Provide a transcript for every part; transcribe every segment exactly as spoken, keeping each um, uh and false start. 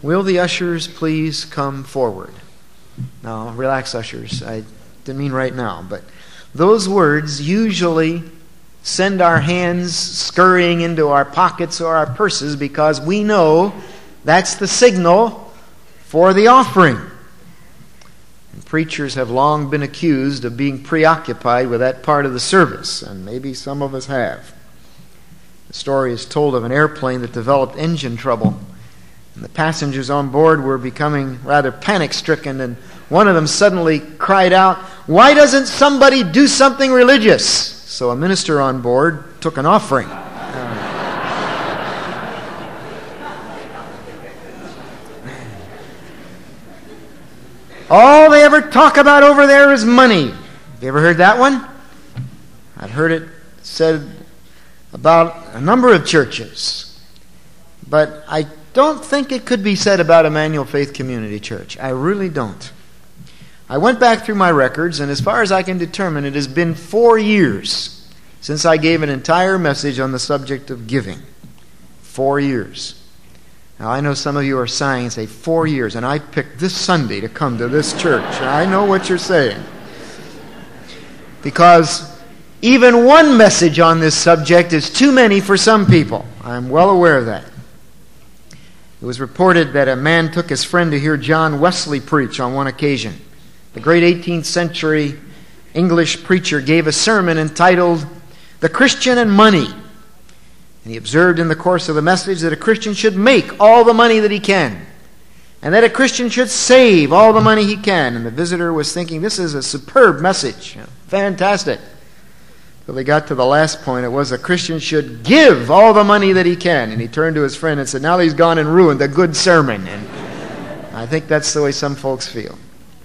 Will the ushers please come forward? Now, relax, ushers. I didn't mean right now, but those words usually send our hands scurrying into our pockets or our purses because we know that's the signal for the offering. And preachers have long been accused of being preoccupied with that part of the service, and maybe some of us have. The story is told of an airplane that developed engine trouble, and the passengers on board were becoming rather panic-stricken, and one of them suddenly cried out, "Why doesn't somebody do something religious?" So a minister on board took an offering. All they ever talk about over there is money. Have you ever heard that one? I've heard it said about a number of churches. But I don't think it could be said about Emmanuel Faith Community Church. I really don't. I went back through my records, and as far as I can determine, it has been four years since I gave an entire message on the subject of giving. Four years. Now, I know some of you are sighing and say, four years, and I picked this Sunday to come to this church. I know what you're saying. Because even one message on this subject is too many for some people. I'm well aware of that. It was reported that a man took his friend to hear John Wesley preach on one occasion. The great eighteenth century English preacher gave a sermon entitled, "The Christian and Money." And he observed in the course of the message that a Christian should make all the money that he can, and that a Christian should save all the money he can. And the visitor was thinking, this is a superb message. Fantastic. Till they got to the last point, it was a Christian should give all the money that he can. And he turned to his friend and said, now he's gone and ruined a good sermon. And I think that's the way some folks feel.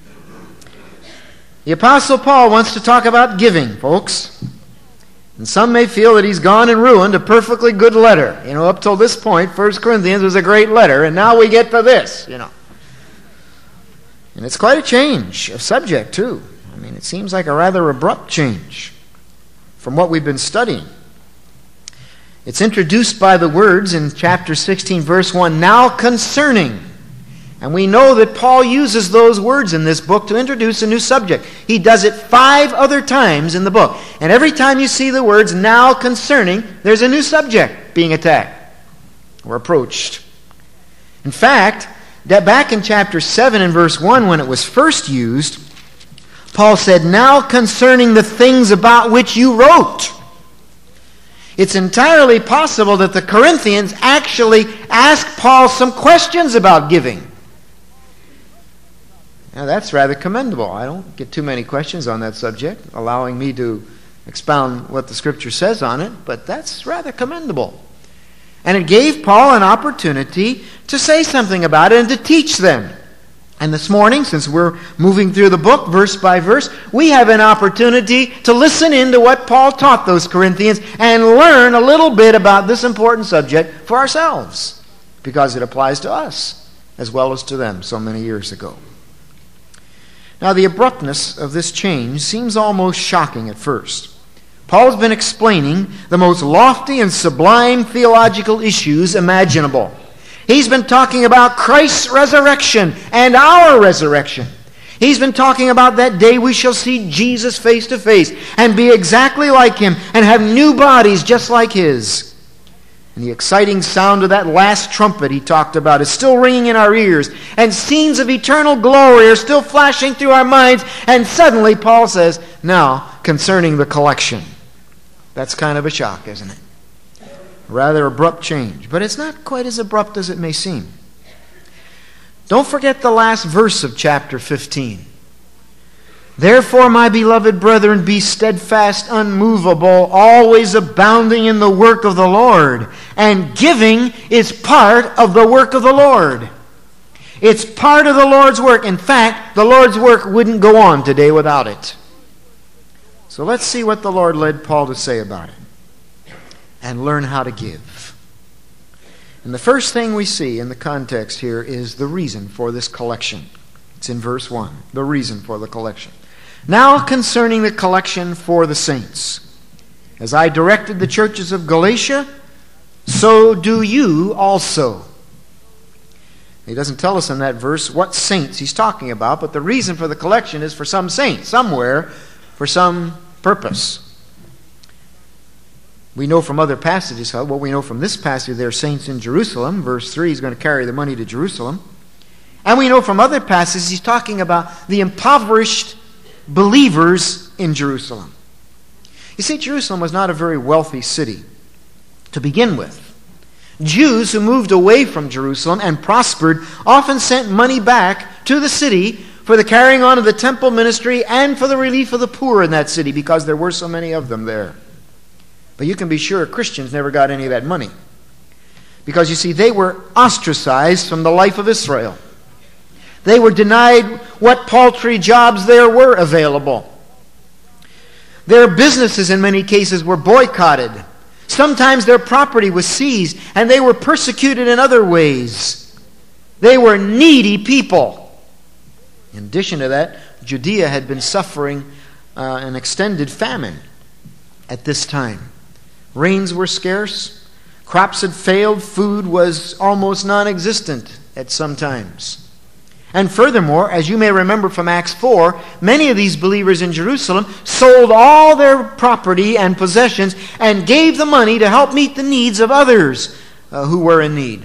The Apostle Paul wants to talk about giving, folks. And some may feel that he's gone and ruined a perfectly good letter. You know, up till this point, First Corinthians was a great letter, and now we get to this, you know. And it's quite a change of subject, too. I mean, it seems like a rather abrupt change from what we've been studying. It's introduced by the words in chapter sixteen, verse one, now concerning. And we know that Paul uses those words in this book to introduce a new subject. He does it five other times in the book. And every time you see the words now concerning, there's a new subject being attacked or approached. In fact, that back in chapter seven and verse one, when it was first used, Paul said, now concerning the things about which you wrote. It's entirely possible that the Corinthians actually asked Paul some questions about giving. Now, that's rather commendable. I don't get too many questions on that subject, allowing me to expound what the Scripture says on it, but that's rather commendable. And it gave Paul an opportunity to say something about it and to teach them. And this morning, since we're moving through the book verse by verse, we have an opportunity to listen in to what Paul taught those Corinthians and learn a little bit about this important subject for ourselves, because it applies to us as well as to them so many years ago. Now, the abruptness of this change seems almost shocking at first. Paul's been explaining the most lofty and sublime theological issues imaginable. He's been talking about Christ's resurrection and our resurrection. He's been talking about that day we shall see Jesus face to face and be exactly like Him and have new bodies just like His. And the exciting sound of that last trumpet he talked about is still ringing in our ears, and scenes of eternal glory are still flashing through our minds, and suddenly Paul says, now, concerning the collection. That's kind of a shock, isn't it? Rather abrupt change, but it's not quite as abrupt as it may seem. Don't forget the last verse of chapter fifteen. Therefore, my beloved brethren, be steadfast, unmovable, always abounding in the work of the Lord. And giving is part of the work of the Lord. It's part of the Lord's work. In fact, the Lord's work wouldn't go on today without it. So let's see what the Lord led Paul to say about it and learn how to give. And the first thing we see in the context here is the reason for this collection. It's in verse one, the reason for the collection. Now concerning the collection for the saints. As I directed the churches of Galatia, so do you also. He doesn't tell us in that verse what saints he's talking about, but the reason for the collection is for some saint, somewhere, for some purpose. We know from other passages, well, we know from this passage there are saints in Jerusalem. Verse three, he's going to carry the money to Jerusalem. And we know from other passages he's talking about the impoverished believers in Jerusalem. You see, Jerusalem was not a very wealthy city to begin with. Jews who moved away from Jerusalem and prospered often sent money back to the city for the carrying on of the temple ministry and for the relief of the poor in that city, because there were so many of them there. But you can be sure Christians never got any of that money, because you see, they were ostracized from the life of Israel. They were denied what paltry jobs there were available. Their businesses in many cases were boycotted. Sometimes their property was seized, and they were persecuted in other ways. They were needy people. In addition to that, Judea had been suffering uh, an extended famine at this time. Rains were scarce, crops had failed, food was almost non-existent at some times. And furthermore, as you may remember from Acts four, many of these believers in Jerusalem sold all their property and possessions and gave the money to help meet the needs of others uh, who were in need.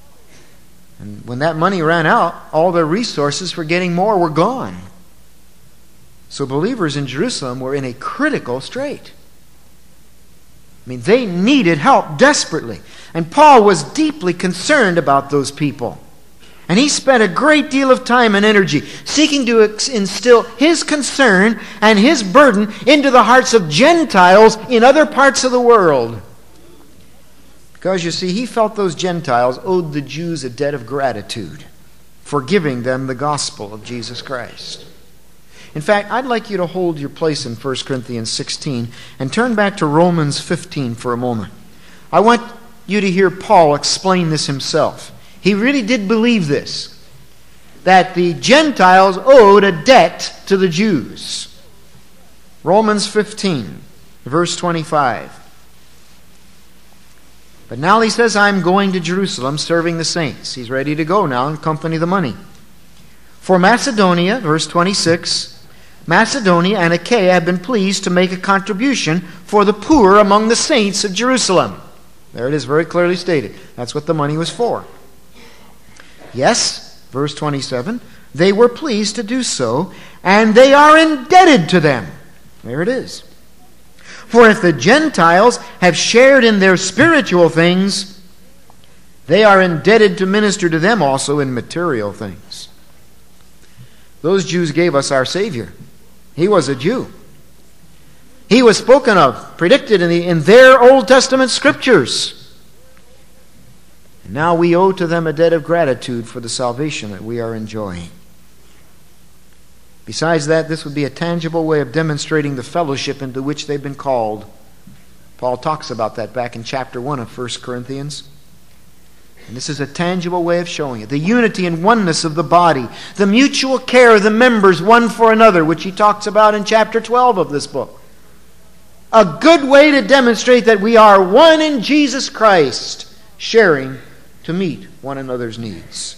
And when that money ran out, all their resources for getting more were gone. So believers in Jerusalem were in a critical strait. I mean, they needed help desperately. And Paul was deeply concerned about those people. And he spent a great deal of time and energy seeking to instill his concern and his burden into the hearts of Gentiles in other parts of the world. Because, you see, he felt those Gentiles owed the Jews a debt of gratitude for giving them the gospel of Jesus Christ. In fact, I'd like you to hold your place in First Corinthians sixteen and turn back to Romans fifteen for a moment. I want you to hear Paul explain this himself. He really did believe this, that the Gentiles owed a debt to the Jews. Romans fifteen, verse twenty-five. But now he says, I'm going to Jerusalem serving the saints. He's ready to go now and accompany the money. For Macedonia, verse twenty-six, Macedonia and Achaia have been pleased to make a contribution for the poor among the saints of Jerusalem. There it is, very clearly stated. That's what the money was for. Yes, verse twenty-seven, they were pleased to do so, and they are indebted to them. There it is. For if the Gentiles have shared in their spiritual things, they are indebted to minister to them also in material things. Those Jews gave us our Savior. He was a Jew. He was spoken of, predicted in, the, in their Old Testament scriptures. And now we owe to them a debt of gratitude for the salvation that we are enjoying. Besides that, this would be a tangible way of demonstrating the fellowship into which they've been called. Paul talks about that back in chapter one of First Corinthians. And this is a tangible way of showing it. The unity and oneness of the body. The mutual care of the members one for another, which he talks about in chapter twelve of this book. A good way to demonstrate that we are one in Jesus Christ, sharing to meet one another's needs.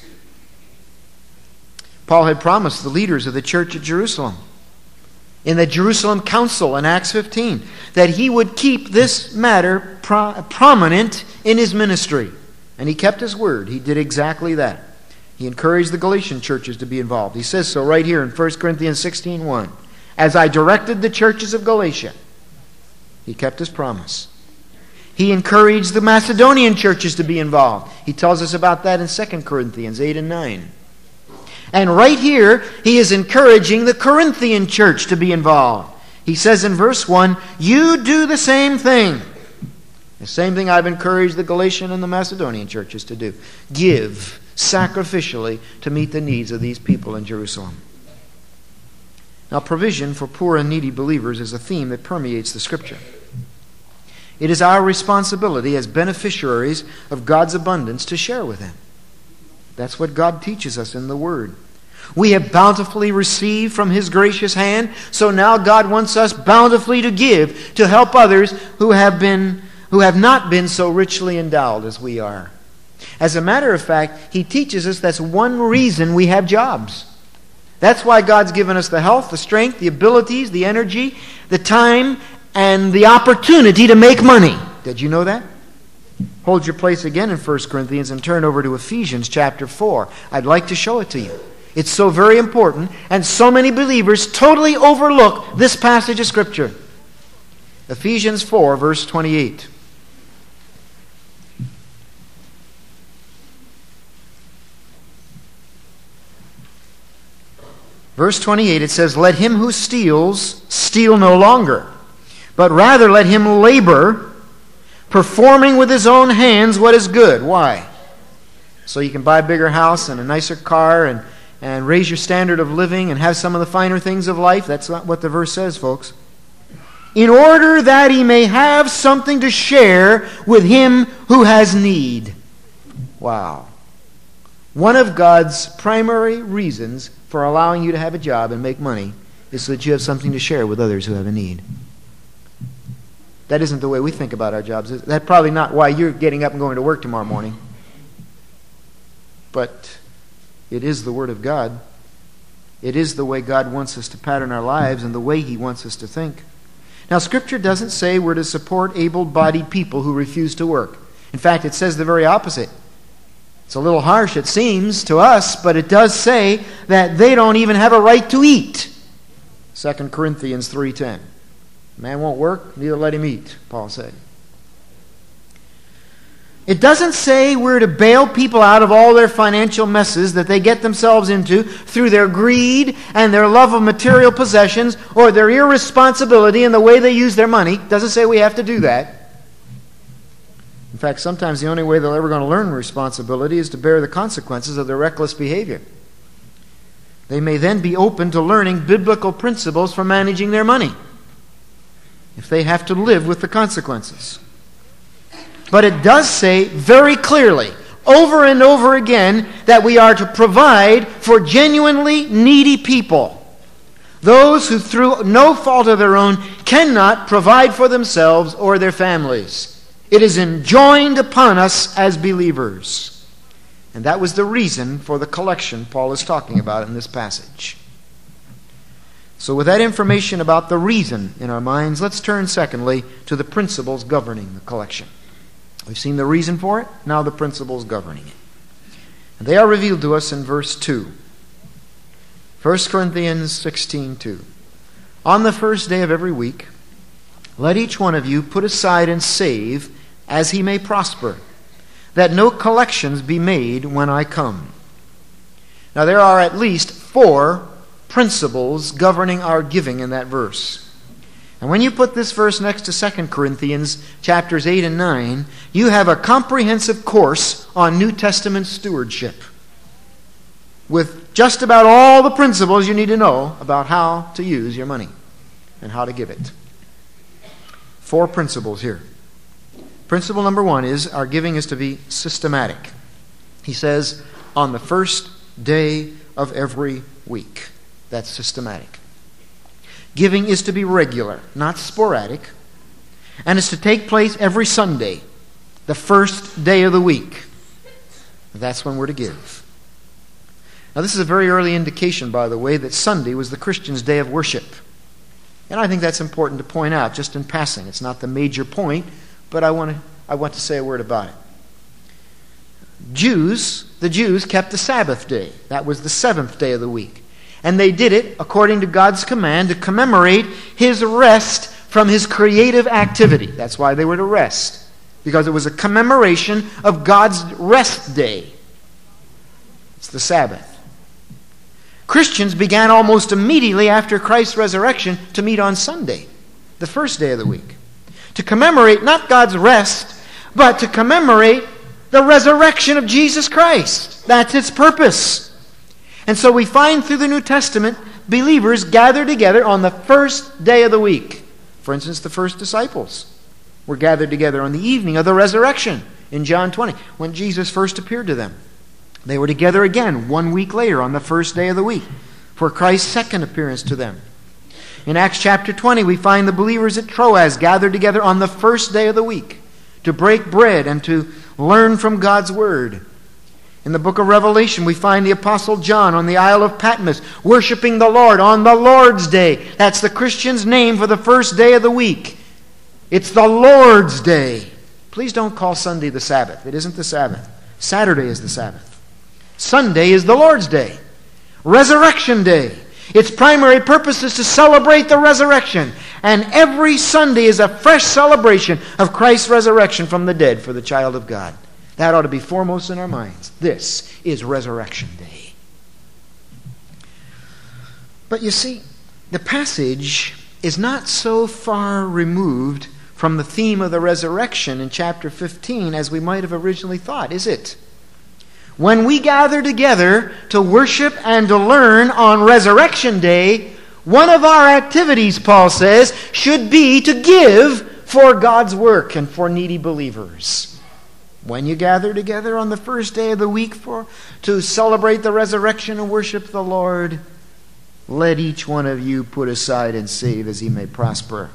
Paul had promised the leaders of the church at Jerusalem, in the Jerusalem Council in Acts fifteen, that he would keep this matter pro- prominent in his ministry. And he kept his word. He did exactly that. He encouraged the Galatian churches to be involved. He says so right here in First Corinthians sixteen one. As I directed the churches of Galatia, he kept his promise. He encouraged the Macedonian churches to be involved. He tells us about that in Second Corinthians eight and nine. And right here, he is encouraging the Corinthian church to be involved. He says in verse one, you do the same thing. The same thing I've encouraged the Galatian and the Macedonian churches to do. Give sacrificially to meet the needs of these people in Jerusalem. Now, provision for poor and needy believers is a theme that permeates the Scripture. It is our responsibility as beneficiaries of God's abundance to share with them. That's what God teaches us in the Word. We have bountifully received from His gracious hand, so now God wants us bountifully to give to help others who have been, who have not been so richly endowed as we are. As a matter of fact, he teaches us that's one reason we have jobs. That's why God's given us the health, the strength, the abilities, the energy, the time, and the opportunity to make money. Did you know that? Hold your place again in First Corinthians and turn over to Ephesians chapter four. I'd like to show it to you. It's so very important, and so many believers totally overlook this passage of Scripture. Ephesians four, verse twenty-eight. Verse twenty-eight, it says, "Let him who steals steal no longer, but rather let him labor, performing with his own hands what is good." Why? So you can buy a bigger house and a nicer car and, and raise your standard of living and have some of the finer things of life. That's not what the verse says, folks. "In order that he may have something to share with him who has need." Wow. One of God's primary reasons for allowing you to have a job and make money is so that you have something to share with others who have a need. That isn't the way we think about our jobs. That's probably not why you're getting up and going to work tomorrow morning. But it is the Word of God. It is the way God wants us to pattern our lives and the way He wants us to think. Now, Scripture doesn't say we're to support able-bodied people who refuse to work. In fact, it says the very opposite. It's a little harsh, it seems, to us, but it does say that they don't even have a right to eat. Second Corinthians three ten. Man won't work, neither let him eat, Paul said. It doesn't say we're to bail people out of all their financial messes that they get themselves into through their greed and their love of material possessions or their irresponsibility in the way they use their money. It doesn't say we have to do that. In fact, sometimes the only way they're ever going to learn responsibility is to bear the consequences of their reckless behavior. They may then be open to learning biblical principles for managing their money if they have to live with the consequences. But it does say very clearly, over and over again, that we are to provide for genuinely needy people. Those who through no fault of their own cannot provide for themselves or their families. It is enjoined upon us as believers. And that was the reason for the collection Paul is talking about in this passage. So with that information about the reason in our minds, let's turn secondly to the principles governing the collection. We've seen the reason for it, now the principles governing it. And they are revealed to us in verse two. First Corinthians sixteen two. "On the first day of every week, let each one of you put aside and save as he may prosper, that no collections be made when I come." Now there are at least four principles governing our giving in that verse. And when you put this verse next to Second Corinthians chapters eight and nine, you have a comprehensive course on New Testament stewardship with just about all the principles you need to know about how to use your money and how to give it. Four principles here. Principle number one is our giving is to be systematic. He says, on the first day of every week. That's systematic. Giving is to be regular, not sporadic, and is to take place every Sunday, the first day of the week. That's when we're to give. Now, this is a very early indication, by the way, that Sunday was the Christians' day of worship. And I think that's important to point out, just in passing. It's not the major point, but I want to, I want to say a word about it. Jews, the Jews kept the Sabbath day. That was the seventh day of the week. And they did it according to God's command to commemorate His rest from His creative activity. That's why they were to rest, because it was a commemoration of God's rest day. It's the Sabbath. Christians began almost immediately after Christ's resurrection to meet on Sunday, the first day of the week, to commemorate not God's rest, but to commemorate the resurrection of Jesus Christ. That's its purpose. And so we find through the New Testament believers gathered together on the first day of the week. For instance, the first disciples were gathered together on the evening of the resurrection in John twenty, when Jesus first appeared to them. They were together again one week later on the first day of the week for Christ's second appearance to them. In Acts chapter twenty, we find the believers at Troas gathered together on the first day of the week to break bread and to learn from God's Word. In the book of Revelation, we find the Apostle John on the Isle of Patmos worshiping the Lord on the Lord's Day. That's the Christian's name for the first day of the week. It's the Lord's Day. Please don't call Sunday the Sabbath. It isn't the Sabbath. Saturday is the Sabbath. Sunday is the Lord's Day. Resurrection Day. Its primary purpose is to celebrate the resurrection. And every Sunday is a fresh celebration of Christ's resurrection from the dead for the child of God. That ought to be foremost in our minds. This is Resurrection Day. But you see, the passage is not so far removed from the theme of the resurrection in chapter fifteen as we might have originally thought, is it? When we gather together to worship and to learn on Resurrection Day, one of our activities, Paul says, should be to give for God's work and for needy believers. When you gather together on the first day of the week for to celebrate the resurrection and worship the Lord, let each one of you put aside and save as he may prosper.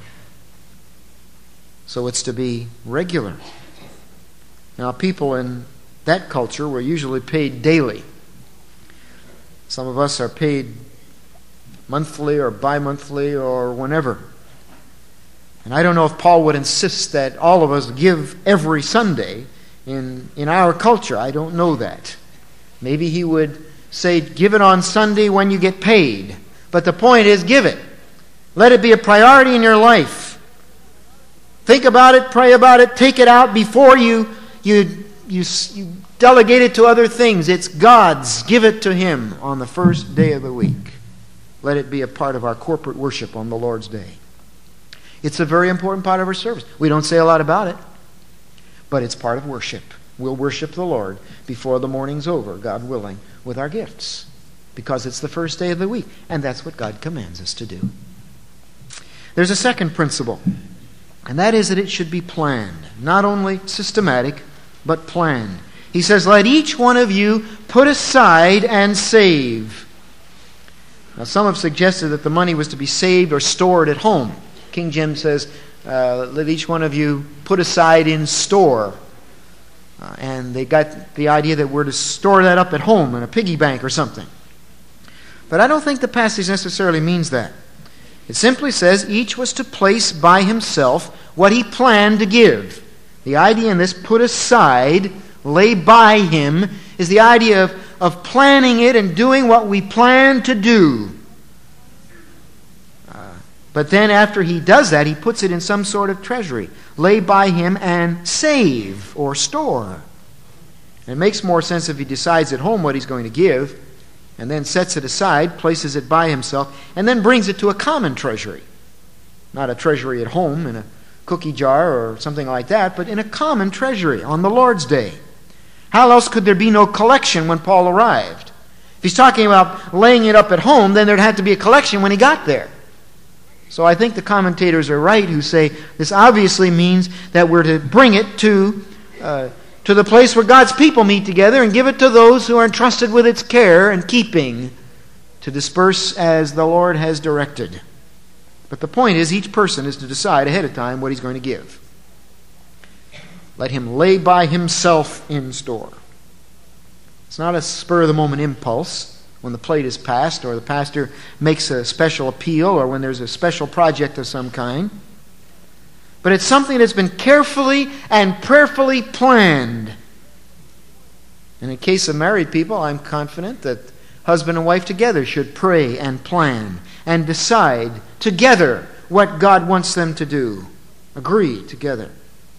So it's to be regular. Now, people in that culture were usually paid daily. Some of us are paid monthly or bi-monthly or whenever. And I don't know if Paul would insist that all of us give every Sunday in, in our culture. I don't know that. Maybe he would say, give it on Sunday when you get paid. But the point is, give it. Let it be a priority in your life. Think about it, pray about it, take it out before you, you, you, you delegate it to other things. It's God's. Give it to Him on the first day of the week. Let it be a part of our corporate worship on the Lord's Day. It's a very important part of our service. We don't say a lot about it, but it's part of worship. We'll worship the Lord before the morning's over, God willing, with our gifts, because it's the first day of the week, and that's what God commands us to do. There's a second principle, and that is that it should be planned, not only systematic, but planned. He says, let each one of you put aside and save. Now, some have suggested that the money was to be saved or stored at home. King James says, uh, let each one of you put aside in store. Uh, and they got the idea that we're to store that up at home in a piggy bank or something. But I don't think the passage necessarily means that. It simply says each was to place by himself what he planned to give. The idea in this, put aside, lay by him, is the idea of, of planning it and doing what we plan to do. Uh, but then after he does that, he puts it in some sort of treasury. Lay by him and save or store. It makes more sense if he decides at home what he's going to give, and then sets it aside, places it by himself, and then brings it to a common treasury. Not a treasury at home in a cookie jar or something like that, but in a common treasury on the Lord's Day. How else could there be no collection when Paul arrived? If he's talking about laying it up at home, then there'd have to be a collection when he got there. So I think the commentators are right who say this obviously means that we're to bring it to uh, to the place where God's people meet together and give it to those who are entrusted with its care and keeping, to disperse as the Lord has directed. But the point is, each person is to decide ahead of time what he's going to give. Let him lay by himself in store. It's not a spur-of-the-moment impulse when the plate is passed or the pastor makes a special appeal or when there's a special project of some kind. But it's something that's been carefully and prayerfully planned. And in the case of married people, I'm confident that husband and wife together should pray and plan and decide together what God wants them to do. Agree together.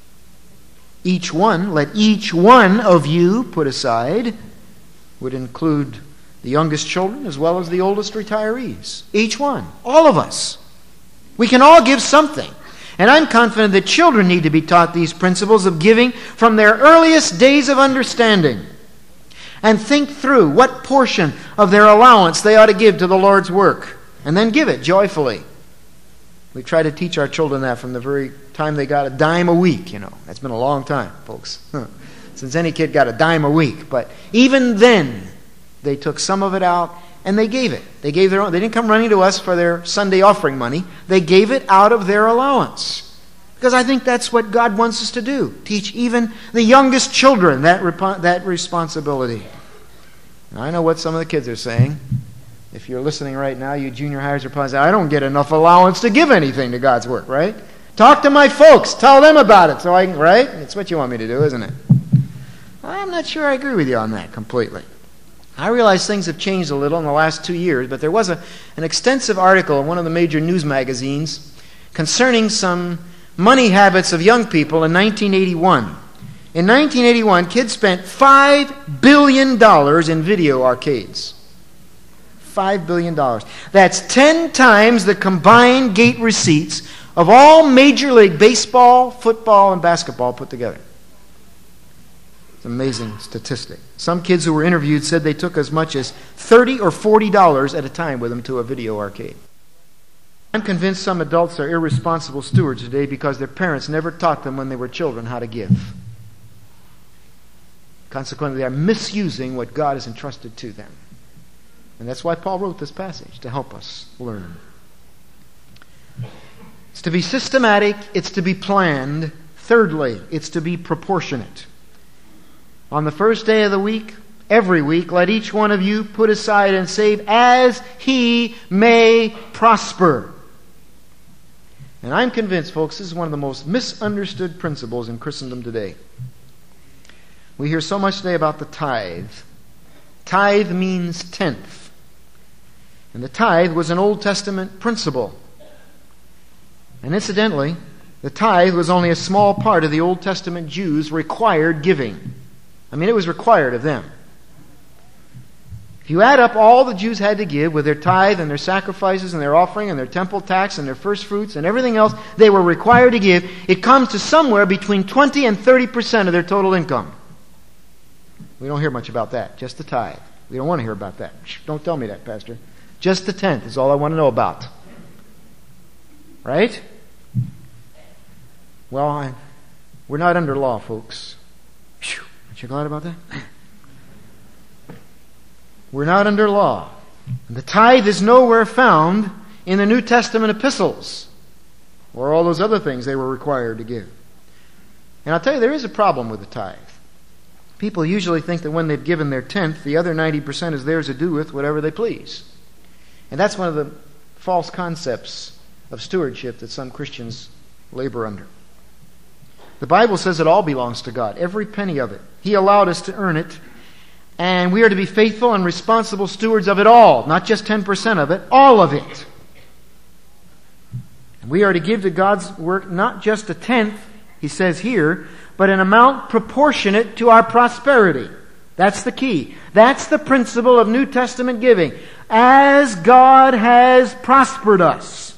Each one, let each one of you put aside, would include the youngest children as well as the oldest retirees. Each one. All of us. We can all give something. And I'm confident that children need to be taught these principles of giving from their earliest days of understanding. And think through what portion of their allowance they ought to give to the Lord's work. And then give it joyfully. We try to teach our children that from the very time they got a dime a week, you know. That's been a long time, folks. Since any kid got a dime a week. But even then, they took some of it out and they gave it. They gave their own. They didn't come running to us for their Sunday offering money. They gave it out of their allowance. Because I think that's what God wants us to do. Teach even the youngest children that, rep- that responsibility. Now, I know what some of the kids are saying. If you're listening right now, you junior hires are probably saying, I don't get enough allowance to give anything to God's work, right? Talk to my folks. Tell them about it. So I can, right? It's what you want me to do, isn't it? I'm not sure I agree with you on that completely. I realize things have changed a little in the last two years, but there was a, an extensive article in one of the major news magazines concerning some money habits of young people in nineteen eighty-one. In nineteen eighty-one, kids spent five billion dollars in video arcades. five billion dollars. That's ten times the combined gate receipts of all Major League Baseball, football, and basketball put together. It's an amazing statistic. Some kids who were interviewed said they took as much as thirty or forty dollars at a time with them to a video arcade. I'm convinced some adults are irresponsible stewards today because their parents never taught them when they were children how to give. Consequently, they are misusing what God has entrusted to them. And that's why Paul wrote this passage, to help us learn. It's to be systematic, it's to be planned. Thirdly, it's to be proportionate. On the first day of the week, every week, let each one of you put aside and save as he may prosper. And I'm convinced, folks, this is one of the most misunderstood principles in Christendom today. We hear so much today about the tithe. Tithe means tenth. And the tithe was an Old Testament principle. And incidentally, the tithe was only a small part of the Old Testament Jews' required giving. I mean, it was required of them. If you add up all the Jews had to give with their tithe and their sacrifices and their offering and their temple tax and their first fruits and everything else they were required to give, it comes to somewhere between twenty and thirty percent of their total income. We don't hear much about that. Just the tithe. We don't want to hear about that. Shh, don't tell me that, Pastor. Just the tenth is all I want to know about. Right? Well, I, we're not under law, folks. Whew, aren't you glad about that? We're not under law. And the tithe is nowhere found in the New Testament epistles or all those other things they were required to give. And I'll tell you, there is a problem with the tithe. People usually think that when they've given their tenth, the other ninety percent is theirs to do with whatever they please. And that's one of the false concepts of stewardship that some Christians labor under. The Bible says it all belongs to God, every penny of it. He allowed us to earn it, and we are to be faithful and responsible stewards of it all, not just ten percent of it, all of it. And we are to give to God's work not just a tenth, he says here, but an amount proportionate to our prosperity. That's the key. That's the principle of New Testament giving. As God has prospered us.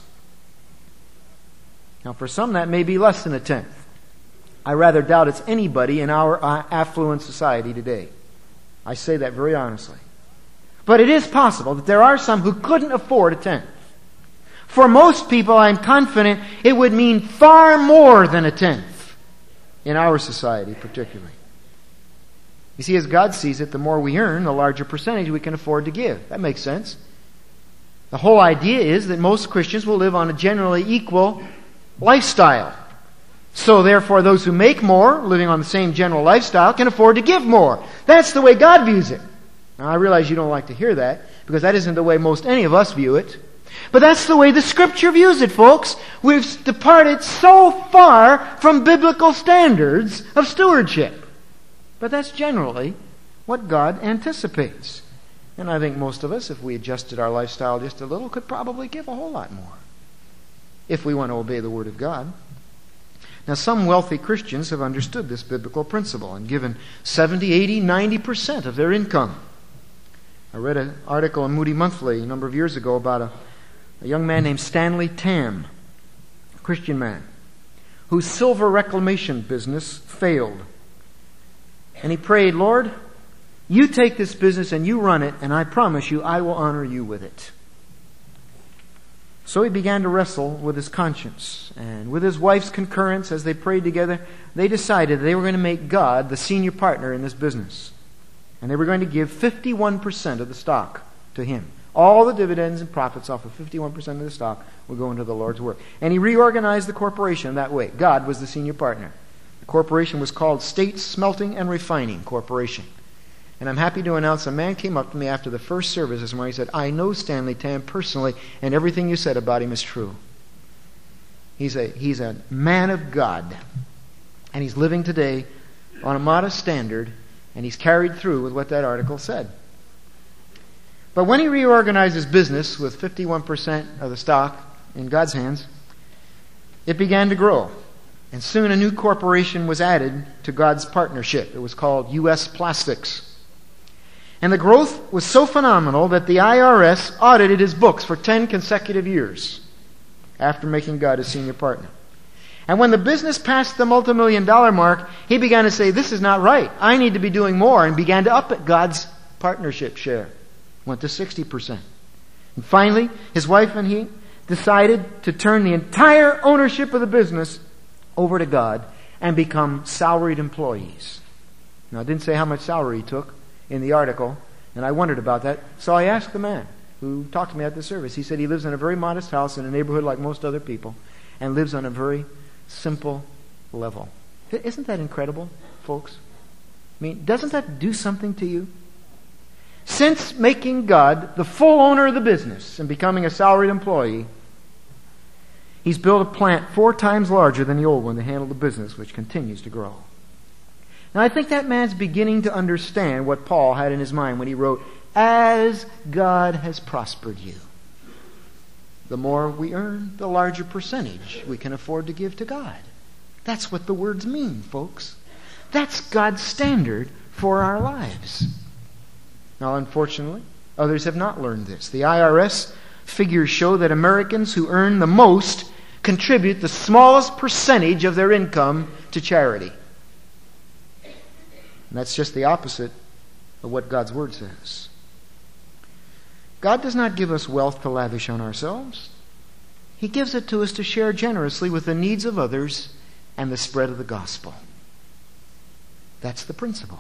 Now, for some, that may be less than a tenth. I rather doubt it's anybody in our affluent society today. I say that very honestly. But it is possible that there are some who couldn't afford a tenth. For most people, I'm confident it would mean far more than a tenth. In our society, particularly. You see, as God sees it, the more we earn, the larger percentage we can afford to give. That makes sense. The whole idea is that most Christians will live on a generally equal lifestyle. So therefore, those who make more, living on the same general lifestyle, can afford to give more. That's the way God views it. Now, I realize you don't like to hear that, because that isn't the way most any of us view it. But that's the way the Scripture views it, folks. We've departed so far from biblical standards of stewardship. But that's generally what God anticipates. And I think most of us, if we adjusted our lifestyle just a little, could probably give a whole lot more. If we want to obey the Word of God. Now, some wealthy Christians have understood this biblical principle and given seventy, eighty, ninety percent of their income. I read an article in Moody Monthly a number of years ago about a A young man named Stanley Tam, a Christian man, whose silver reclamation business failed. And he prayed, Lord, you take this business and you run it, and I promise you I will honor you with it. So he began to wrestle with his conscience. And with his wife's concurrence, as they prayed together, they decided they were going to make God the senior partner in this business. And they were going to give fifty-one percent of the stock to him. All the dividends and profits off of fifty-one percent of the stock will go into the Lord's work. And he reorganized the corporation that way. God was the senior partner. The corporation was called State Smelting and Refining Corporation. And I'm happy to announce a man came up to me after the first service this morning. He said, I know Stanley Tam personally, and everything you said about him is true. He's a, he's a man of God. And he's living today on a modest standard, and he's carried through with what that article said. But when he reorganized his business with fifty-one percent of the stock in God's hands, it began to grow. And soon a new corporation was added to God's partnership. It was called U S Plastics. And the growth was so phenomenal that the I R S audited his books for ten consecutive years after making God his senior partner. And when the business passed the multi-million dollar mark, he began to say, this is not right. I need to be doing more, and began to up at God's partnership share. Went to sixty percent. And finally, his wife and he decided to turn the entire ownership of the business over to God and become salaried employees. Now, I didn't say how much salary he took in the article, and I wondered about that. So I asked the man who talked to me at the service. He said he lives in a very modest house in a neighborhood like most other people and lives on a very simple level. Isn't that incredible, folks? I mean, doesn't that do something to you? Since making God the full owner of the business and becoming a salaried employee, he's built a plant four times larger than the old one to handle the business, which continues to grow. Now, I think that man's beginning to understand what Paul had in his mind when he wrote, as God has prospered you. The more we earn, the larger percentage we can afford to give to God. That's what the words mean, folks. That's God's standard for our lives. Now, unfortunately, others have not learned this. The I R S figures show that Americans who earn the most contribute the smallest percentage of their income to charity. And that's just the opposite of what God's Word says. God does not give us wealth to lavish on ourselves. He gives it to us to share generously with the needs of others and the spread of the gospel. That's the principle.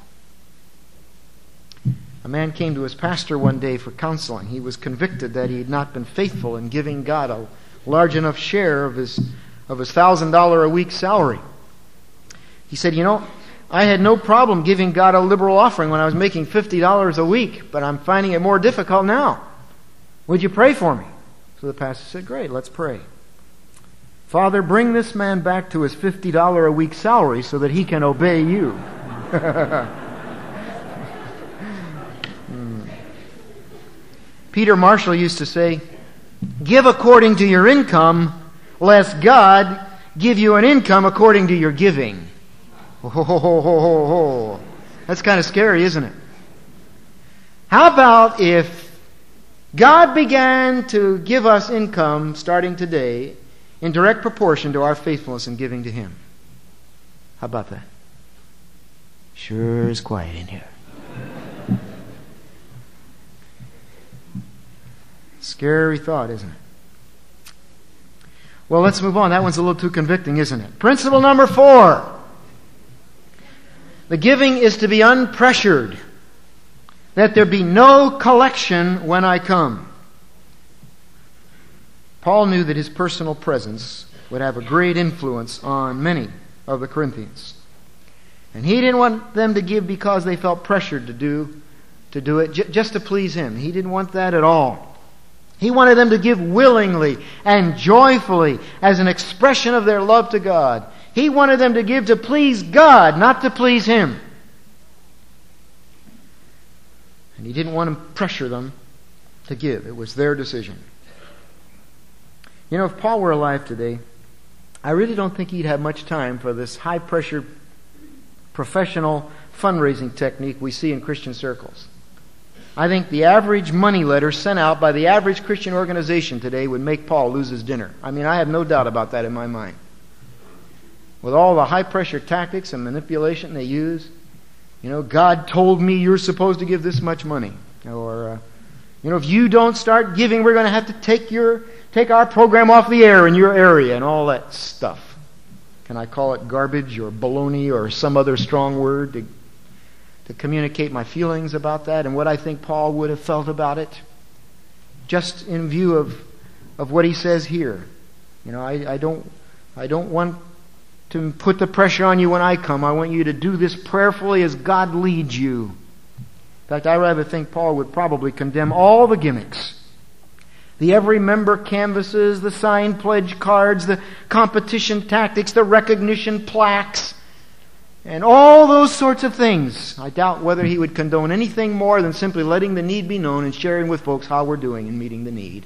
A man came to his pastor one day for counseling. He was convicted that he had not been faithful in giving God a large enough share of his of his one thousand dollars a week salary. He said, you know, I had no problem giving God a liberal offering when I was making fifty dollars a week, but I'm finding it more difficult now. Would you pray for me? So the pastor said, great, let's pray. Father, bring this man back to his fifty dollars a week salary so that he can obey you. Peter Marshall used to say, give according to your income, lest God give you an income according to your giving. Ho, ho, ho, ho, ho, ho. That's kind of scary, isn't it? How about if God began to give us income starting today in direct proportion to our faithfulness in giving to Him? How about that? Sure is quiet in here. Scary thought, isn't it? Well, let's move on. That one's a little too convicting, isn't it? Principle number four. The giving is to be unpressured. That there be no collection when I come. Paul knew that his personal presence would have a great influence on many of the Corinthians. And he didn't want them to give because they felt pressured to do, to do it j- just to please him. He didn't want that at all. He wanted them to give willingly and joyfully as an expression of their love to God. He wanted them to give to please God, not to please Him. And He didn't want to pressure them to give. It was their decision. You know, if Paul were alive today, I really don't think he'd have much time for this high-pressure professional fundraising technique we see in Christian circles. I think the average money letter sent out by the average Christian organization today would make Paul lose his dinner. I mean, I have no doubt about that in my mind. With all the high-pressure tactics and manipulation they use, you know, God told me you're supposed to give this much money. Or, uh, you know, if you don't start giving, we're going to have to take your take our program off the air in your area and all that stuff. Can I call it garbage or baloney or some other strong word to to communicate my feelings about that and what I think Paul would have felt about it? just in view of, of what he says here. You know, I, I don't I don't want to put the pressure on you when I come. I want you to do this prayerfully as God leads you. In fact, I rather think Paul would probably condemn all the gimmicks. The every member canvases, the signed pledge cards, the competition tactics, the recognition plaques, and all those sorts of things. I doubt whether he would condone anything more than simply letting the need be known and sharing with folks how we're doing in meeting the need.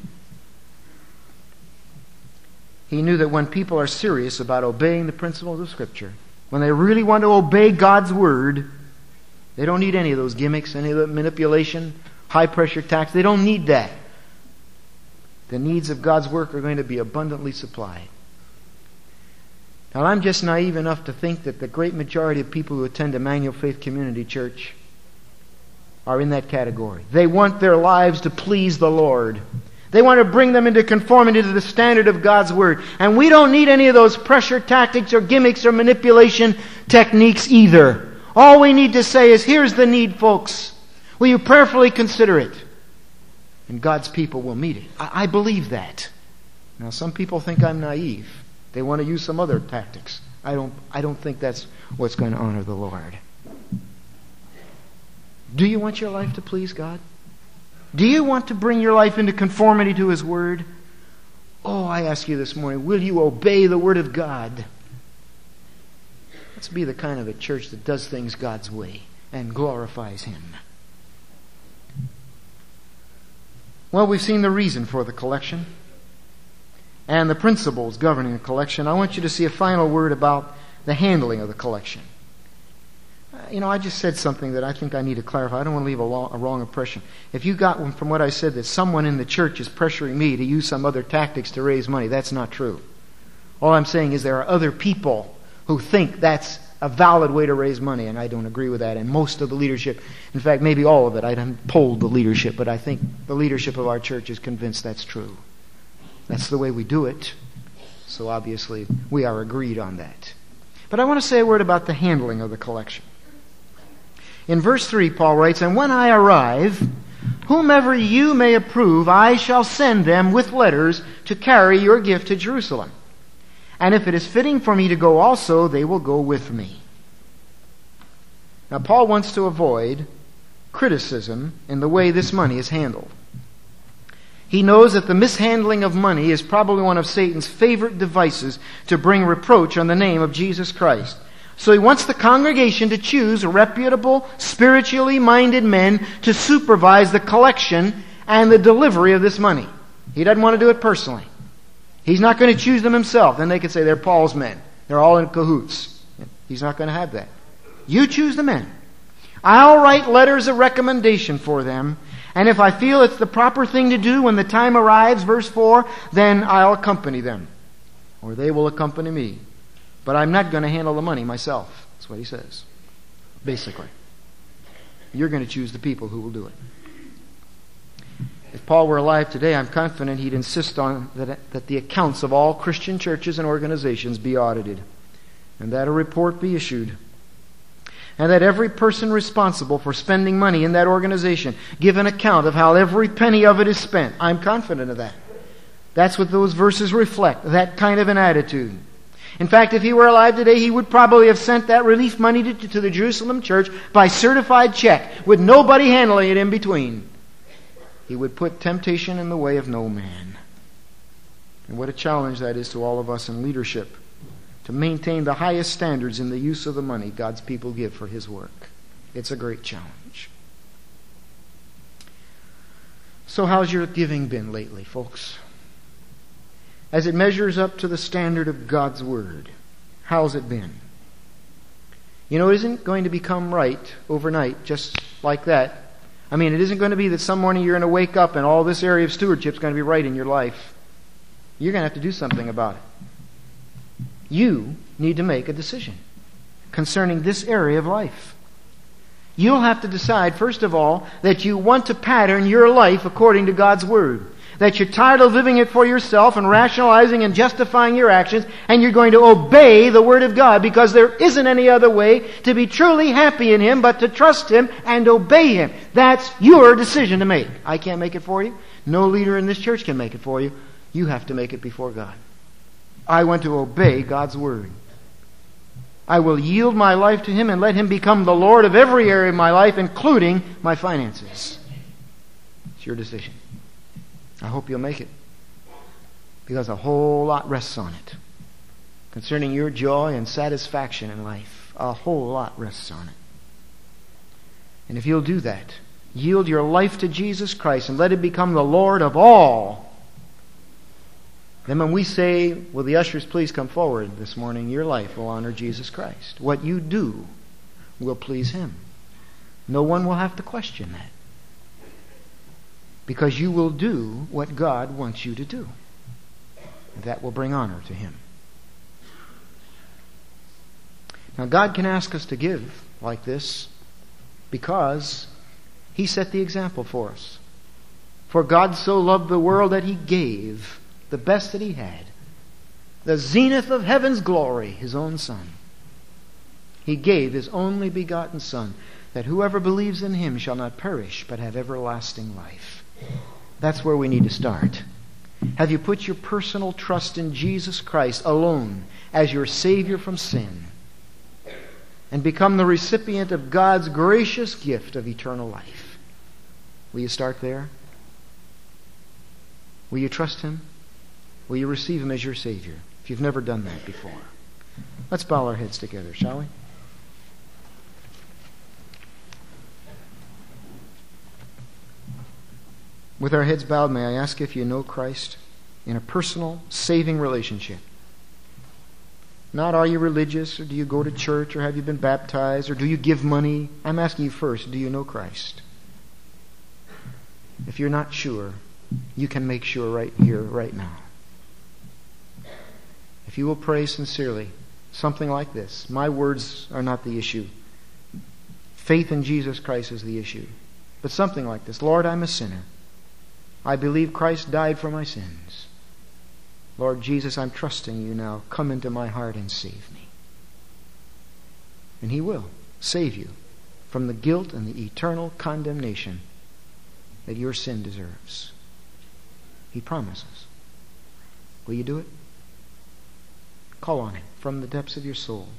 He knew that when people are serious about obeying the principles of Scripture, when they really want to obey God's Word, they don't need any of those gimmicks, any of the manipulation, high-pressure tactics. They don't need that. The needs of God's work are going to be abundantly supplied. Now, I'm just naive enough to think that the great majority of people who attend Emmanuel Faith Community Church are in that category. They want their lives to please the Lord. They want to bring them into conformity to the standard of God's Word. And we don't need any of those pressure tactics or gimmicks or manipulation techniques either. All we need to say is, here's the need, folks. Will you prayerfully consider it? And God's people will meet it. I, I believe that. Now, some people think I'm naive. They want to use some other tactics. I don't, I don't think that's what's going to honor the Lord. Do you want your life to please God? Do you want to bring your life into conformity to His Word? Oh, I ask you this morning, will you obey the Word of God? Let's be the kind of a church that does things God's way and glorifies Him. Well, we've seen the reason for the collection and the principles governing the collection. I want you to see a final word about the handling of the collection. You know, I just said something that I think I need to clarify. I don't want to leave a, long, a wrong impression. If you got from what I said that someone in the church is pressuring me to use some other tactics to raise money, that's not true. All I'm saying is there are other people who think that's a valid way to raise money, and I don't agree with that. And most of the leadership, in fact, maybe all of it, I haven't polled the leadership, but I think the leadership of our church is convinced that's true. That's the way we do it. So obviously, we are agreed on that. But I want to say a word about the handling of the collection. In verse three, Paul writes, "And when I arrive, whomever you may approve, I shall send them with letters to carry your gift to Jerusalem. And if it is fitting for me to go also, they will go with me." Now, Paul wants to avoid criticism in the way this money is handled. He knows that the mishandling of money is probably one of Satan's favorite devices to bring reproach on the name of Jesus Christ. So he wants the congregation to choose reputable, spiritually minded men to supervise the collection and the delivery of this money. He doesn't want to do it personally. He's not going to choose them himself. Then they could say they're Paul's men. They're all in cahoots. He's not going to have that. You choose the men. I'll write letters of recommendation for them. And if I feel it's the proper thing to do when the time arrives, verse four, then I'll accompany them. Or they will accompany me. But I'm not going to handle the money myself. That's what he says. Basically. You're going to choose the people who will do it. If Paul were alive today, I'm confident he'd insist on that, that the accounts of all Christian churches and organizations be audited, and that a report be issued, and that every person responsible for spending money in that organization give an account of how every penny of it is spent. I'm confident of that. That's what those verses reflect, that kind of an attitude. In fact, if he were alive today, he would probably have sent that relief money to, to the Jerusalem church by certified check, with nobody handling it in between. He would put temptation in the way of no man. And what a challenge that is to all of us in leadership, to maintain the highest standards in the use of the money God's people give for His work. It's a great challenge. So how's your giving been lately, folks? As it measures up to the standard of God's Word, how's it been? You know, it isn't going to become right overnight, just like that. I mean, it isn't going to be that some morning you're going to wake up and all this area of stewardship is going to be right in your life. You're going to have to do something about it. You need to make a decision concerning this area of life. You'll have to decide, first of all, that you want to pattern your life according to God's Word. that you're tired of living it for yourself and rationalizing and justifying your actions, and you're going to obey the Word of God, because there isn't any other way to be truly happy in Him but to trust Him and obey Him. That's your decision to make. I can't make it for you. No leader in this church can make it for you. You have to make it before God. I want to obey God's Word. I will yield my life to Him and let Him become the Lord of every area of my life, including my finances. It's your decision. I hope you'll make it, because a whole lot rests on it. Concerning your joy and satisfaction in life, a whole lot rests on it. And if you'll do that, yield your life to Jesus Christ and let Him become the Lord of all, then when we say, will the ushers please come forward this morning, your life will honor Jesus Christ. What you do will please Him. No one will have to question that, because you will do what God wants you to do. That will bring honor to Him. Now, God can ask us to give like this because He set the example for us. For God so loved the world that He gave the best that He had, the zenith of heaven's glory, His own Son. He gave His only begotten Son, that whoever believes in Him shall not perish but have everlasting life. That's where we need to start. Have you put your personal trust in Jesus Christ alone as your Savior from sin, and become the recipient of God's gracious gift of eternal life? Will you start there? Will you trust Him? Will you receive Him as your Savior, if you've never done that before? Let's bow our heads together, shall we? With our heads bowed, may I ask if you know Christ in a personal, saving relationship? Not are you religious, or do you go to church, or have you been baptized, or do you give money? I'm asking you first, do you know Christ? If you're not sure, you can make sure right here, right now. If you will pray sincerely, something like this: my words are not the issue. Faith in Jesus Christ is the issue. But something like this: Lord, I'm a sinner. I believe Christ died for my sins. Lord Jesus, I'm trusting You now. Come into my heart and save me. And He will save you from the guilt and the eternal condemnation that your sin deserves. He promises. Will you do it? Call on Him from the depths of your soul.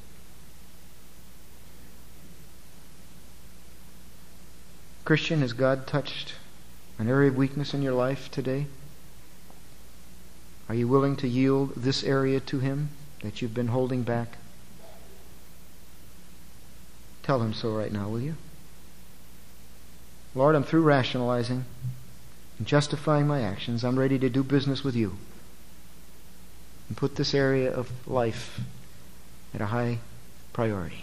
Christian, has God touched an area of weakness in your life today? Are you willing to yield this area to Him that you've been holding back? Tell Him so right now, will you? Lord, I'm through rationalizing and justifying my actions. I'm ready to do business with You and put this area of life at a high priority.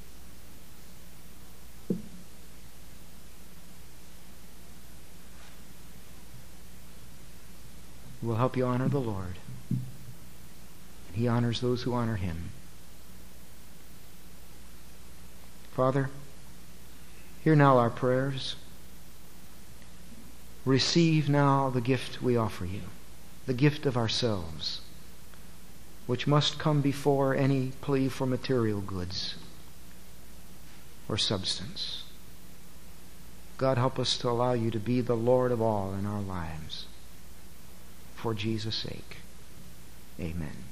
It will help you honor the Lord, and He honors those who honor Him. Father, hear now our prayers. Receive now the gift we offer You, the gift of ourselves, which must come before any plea for material goods or substance. God, help us to allow You to be the Lord of all in our lives. For Jesus' sake, amen.